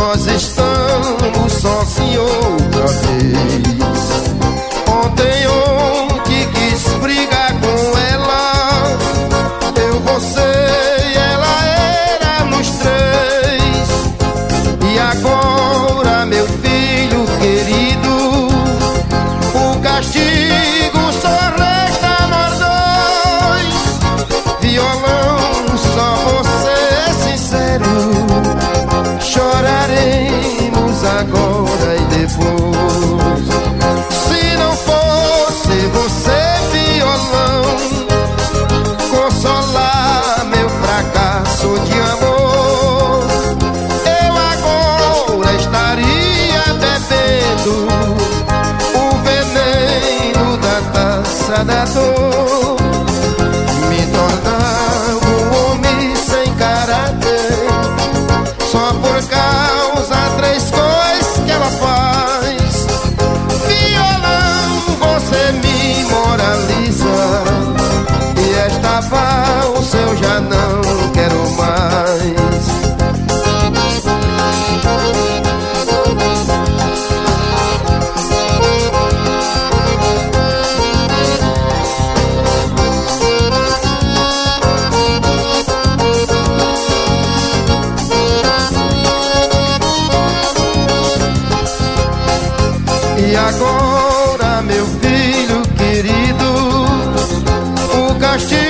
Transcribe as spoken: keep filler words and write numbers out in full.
nós estamos sós e outra vez. Ontem, ontem quis brigar com ela, eu, você e ela éramos três. E agora, meu filho querido, o castigo só resta nós dois. Violão, só você é sincero, choraremos agora e depois. Se não fosse você, violão, consolar meu fracasso de amor, eu agora estaria bebendo o veneno da taça da dor. Me tornava um homem sem caráter, só por causa três coisas que ela faz. Violão, você me moraliza, e esta valsa eu já não quero mais. E agora, meu filho querido, o castigo